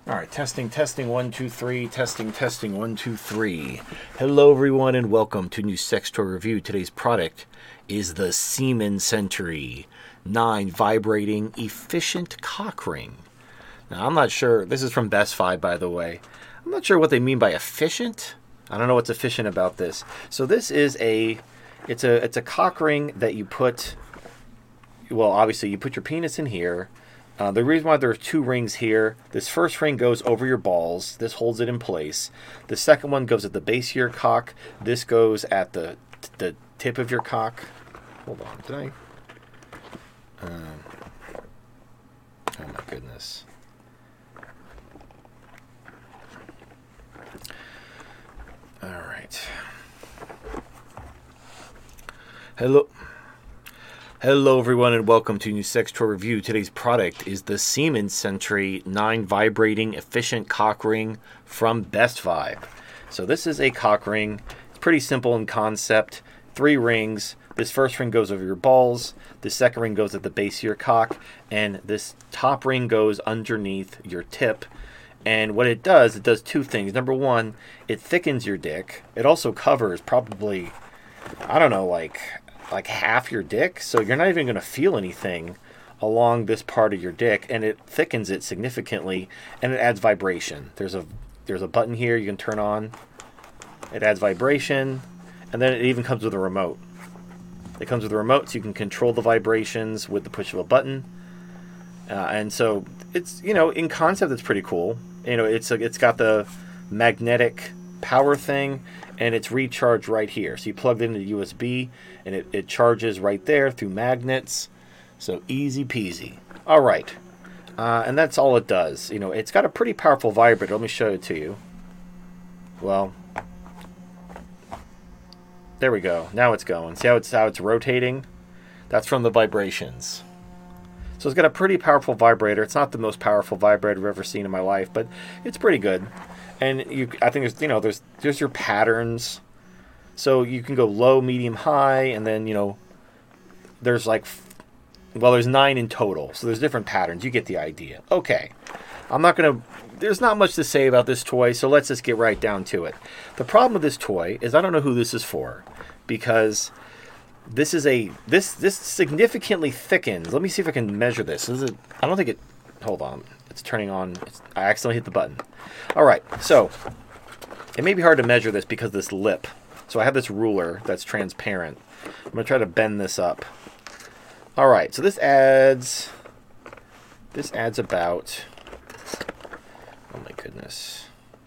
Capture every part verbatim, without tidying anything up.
All right, testing, testing, one, two, three, testing, testing, one, two, three. Hello, everyone, and welcome to a new sex toy review. Today's product is the Semen Sentry nine Vibrating Efficient Cock Ring. Now, I'm not sure. This is from Best Buy, by the way. I'm not sure what they mean by efficient. I don't know what's efficient about this. So this is a, it's a, it's a cock ring that you put. Well, obviously, you put your penis in here. Uh, the reason why there are two rings here, this first ring goes over your balls. This holds it in place. The second one goes at the base of your cock. This goes at the the tip of your cock. Hold on, did I? Um, oh my goodness. All right. Hello. Hello everyone and welcome to a new sex toy review. Today's product is the Semen Sentry nine Vibrating Efficient Cock Ring from Best Vibe. So this is a cock ring. It's pretty simple in concept. Three rings. This first ring goes over your balls. The second ring goes at the base of your cock. And this top ring goes underneath your tip. And what it does, it does two things. Number one, it thickens your dick. It also covers probably, I don't know, like... like half your dick, so you're not even going to feel anything along this part of your dick, and it thickens it significantly, and it adds vibration. There's a there's a button here you can turn on. It adds vibration, and then it even comes with a remote. It comes with a remote, so you can control the vibrations with the push of a button. Uh, and so it's, you know, in concept, it's pretty cool. You know, it's a, it's got the magnetic power thing, and it's recharged right here. So you plug it into U S B, and it, it charges right there through magnets. So easy peasy. All right. Uh, and that's all it does. You know, it's got a pretty powerful vibrator. Let me show it to you. Well, there we go. Now it's going. See how it's, how it's rotating? That's from the vibrations. So it's got a pretty powerful vibrator. It's not the most powerful vibrator I've ever seen in my life, but it's pretty good. And you, I think there's, you know, there's, there's your patterns. So you can go low, medium, high, and then, you know, there's like, well, there's nine in total. So there's different patterns. You get the idea. Okay. I'm not going to, there's not much to say about this toy, so let's just get right down to it. The problem with this toy is I don't know who this is for, because this is a, this, this significantly thickens. Let me see if I can measure this. Is it, I don't think it, hold on. It's turning on. It's, I accidentally hit the button. All right, so it may be hard to measure this because of this lip. So I have this ruler that's transparent. I'm going to try to bend this up. All right, so this adds, this adds about, oh my goodness,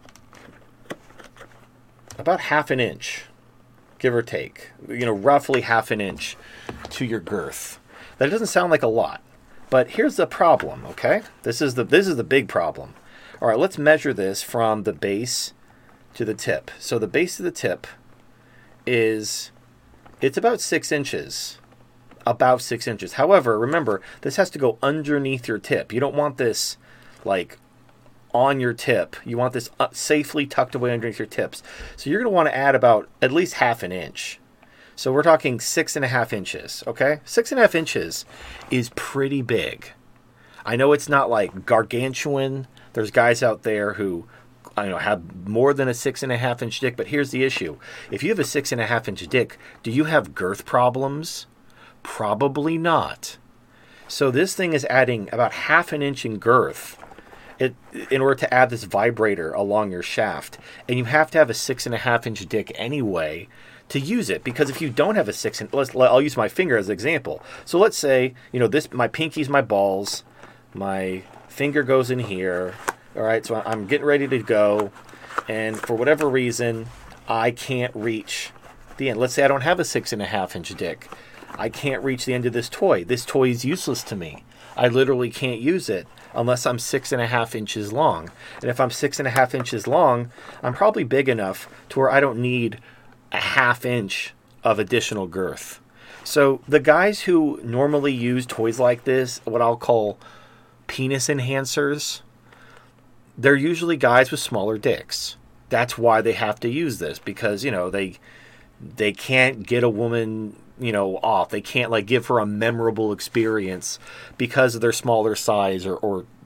about half an inch, give or take. You know, roughly half an inch to your girth. That doesn't sound like a lot. But here's the problem, okay? This is the this is the big problem. All right, let's measure this from the base to the tip. So the base of the tip is, it's about six inches. About six inches. However, remember, this has to go underneath your tip. You don't want this, like, on your tip. You want this safely tucked away underneath your tips. So you're going to want to add about at least half an inch. So we're talking six and a half inches, okay? Six and a half inches is pretty big. I know it's not like gargantuan. There's guys out there who, I know, have more than a six and a half inch dick, but here's the issue. If you have a six and a half inch dick, do you have girth problems? Probably not. So this thing is adding about half an inch in girth it, in order to add this vibrator along your shaft. And you have to have a six and a half inch dick anyway to use it, because if you don't have a six, and let's, I'll use my finger as an example. So let's say, you know, this, my pinky's my balls, my finger goes in here. All right, so I'm getting ready to go, and for whatever reason, I can't reach the end. Let's say I don't have a six and a half inch dick. I can't reach the end of this toy. This toy is useless to me. I literally can't use it unless I'm six and a half inches long. And if I'm six and a half inches long, I'm probably big enough to where I don't need a half inch of additional girth. So the guys who normally use toys like this, what I'll call penis enhancers, they're usually guys with smaller dicks. That's why they have to use this, because, you know, they they can't get a woman, you know, off. They can't, like, give her a memorable experience because of their smaller size or, or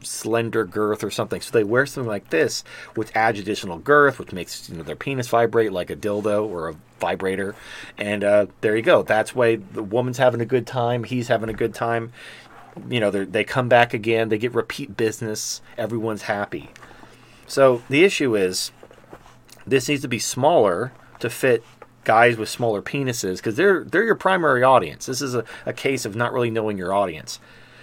slender girth or something. So they wear something like this, which adds additional girth, which makes, you know, their penis vibrate like a dildo or a vibrator. And uh, there you go. That's why the woman's having a good time. He's having a good time. You know, they come back again. They get repeat business. Everyone's happy. So the issue is this needs to be smaller to fit guys with smaller penises, because they're they're your primary audience. This is a, a case of not really knowing your audience.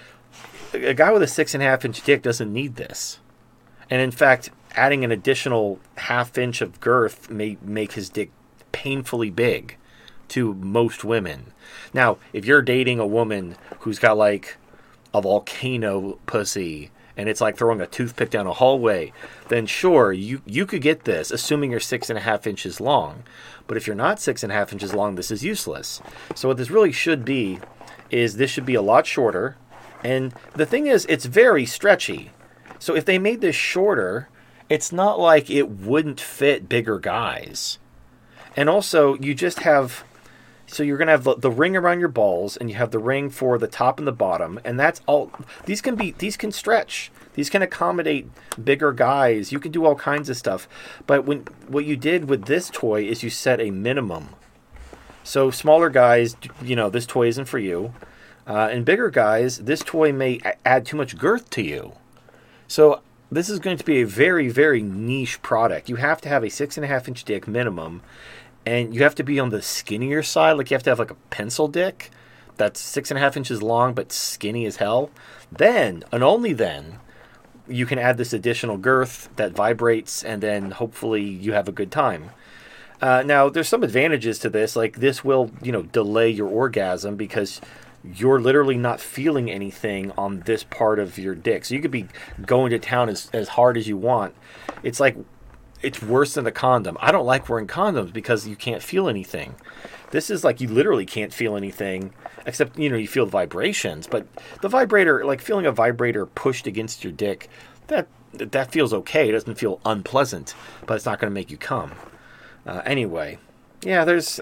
A guy with a six and a half inch dick doesn't need this. And in fact, adding an additional half inch of girth may make his dick painfully big to most women. Now, if you're dating a woman who's got like a volcano pussy and it's like throwing a toothpick down a hallway, then sure, you, you could get this, assuming you're six and a half inches long. But if you're not six and a half inches long, this is useless. So what this really should be is this should be a lot shorter. And the thing is, it's very stretchy. So if they made this shorter, it's not like it wouldn't fit bigger guys. And also, you just have... So you're going to have the, the ring around your balls, and you have the ring for the top and the bottom. And that's all... These can be... These can stretch. These can accommodate bigger guys. You can do all kinds of stuff. But when what you did with this toy is you set a minimum. So smaller guys, you know, this toy isn't for you. Uh, and bigger guys, this toy may a- add too much girth to you. So this is going to be a very, very niche product. You have to have a six and a half inch dick minimum, and you have to be on the skinnier side. Like you have to have like a pencil dick that's six and a half inches long but skinny as hell. Then, and only then, you can add this additional girth that vibrates, and then hopefully you have a good time. Uh, now, there's some advantages to this. Like this will, you know, delay your orgasm because you're literally not feeling anything on this part of your dick. So you could be going to town as, as hard as you want. It's like, it's worse than a condom. I don't like wearing condoms because you can't feel anything. This is like you literally can't feel anything except, you know, you feel the vibrations. But the vibrator, like feeling a vibrator pushed against your dick, that that feels okay. It doesn't feel unpleasant, but it's not going to make you come. Uh, anyway, yeah, there's...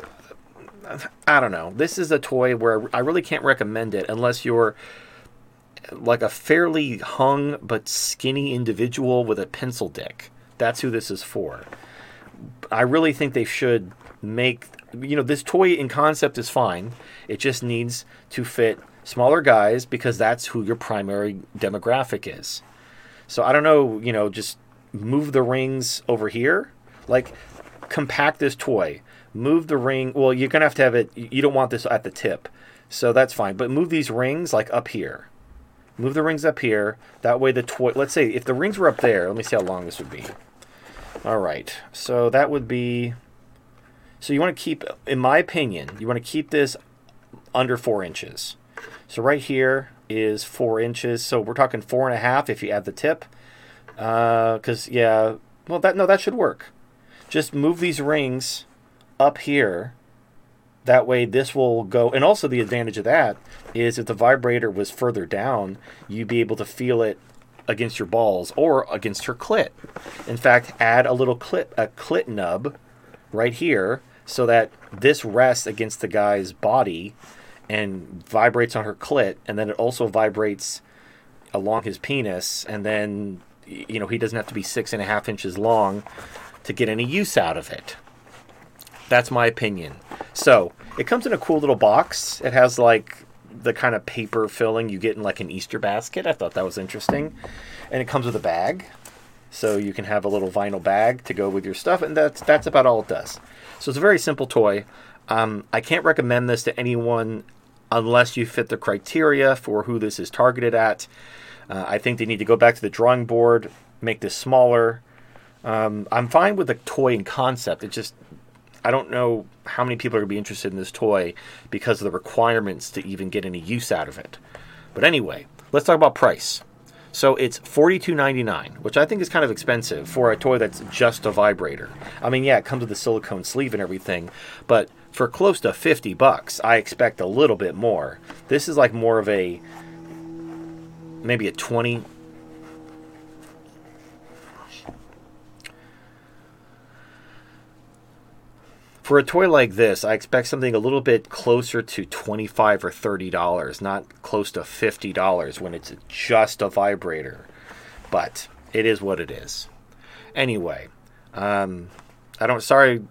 I don't know. This is a toy where I really can't recommend it unless you're like a fairly hung but skinny individual with a pencil dick. That's who this is for. I really think they should make, you know, this toy in concept is fine. It just needs to fit smaller guys because that's who your primary demographic is. So I don't know, you know, just move the rings over here. Like, compact this toy. Move the ring. Well, you're going to have to have it. You don't want this at the tip. So that's fine. But move these rings like up here. Move the rings up here. That way the toy... Let's say if the rings were up there. Let me see how long this would be. All right. So that would be... So you want to keep... In my opinion, you want to keep this under four inches. So right here is four inches. So we're talking four and a half if you add the tip. Because, uh, yeah... Well, that no, that should work. Just move these rings up here. That way this will go. And also the advantage of that is if the vibrator was further down, you'd be able to feel it against your balls or against her clit. In fact, add a little clit, a clit nub right here so that this rests against the guy's body and vibrates on her clit. And then it also vibrates along his penis. And then, you know, he doesn't have to be six and a half inches long to get any use out of it. That's my opinion. So, it comes in a cool little box. It has, like, the kind of paper filling you get in, like, an Easter basket. I thought that was interesting. And it comes with a bag. So, you can have a little vinyl bag to go with your stuff. And that's that's about all it does. So, it's a very simple toy. Um, I can't recommend this to anyone unless you fit the criteria for who this is targeted at. Uh, I think they need to go back to the drawing board, make this smaller. Um, I'm fine with the toy and concept. It just... I don't know how many people are going to be interested in this toy because of the requirements to even get any use out of it. But anyway, let's talk about price. So it's forty-two ninety-nine, which I think is kind of expensive for a toy that's just a vibrator. I mean, yeah, it comes with a silicone sleeve and everything, but for close to fifty bucks, I expect a little bit more. This is like more of a, maybe a twenty. For a toy like this, I expect something a little bit closer to twenty-five dollars or thirty dollars, not close to fifty dollars when it's just a vibrator. but it is what it is. Anyway, um, I don't, sorry.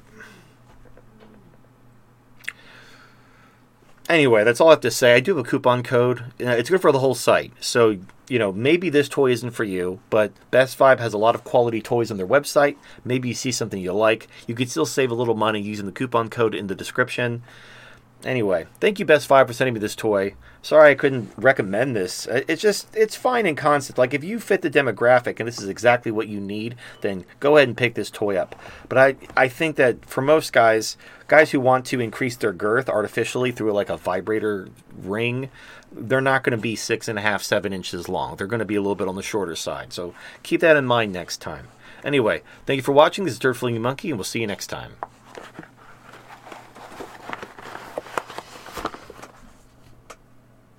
Anyway, that's all I have to say. I do have a coupon code. It's good for the whole site. So, you know, maybe this toy isn't for you, but Best Vibe has a lot of quality toys on their website. Maybe you see something you like. You could still save a little money using the coupon code in the description. Anyway, thank you, Best Vibe, for sending me this toy. Sorry I couldn't recommend this. It's just, it's fine in concept. Like, if you fit the demographic and this is exactly what you need, then go ahead and pick this toy up. But I, I think that for most guys, guys who want to increase their girth artificially through like a vibrator ring, they're not going to be six and a half, seven inches long. They're going to be a little bit on the shorter side. So keep that in mind next time. Anyway, thank you for watching. This is Dirt Flinging Monkey, and we'll see you next time.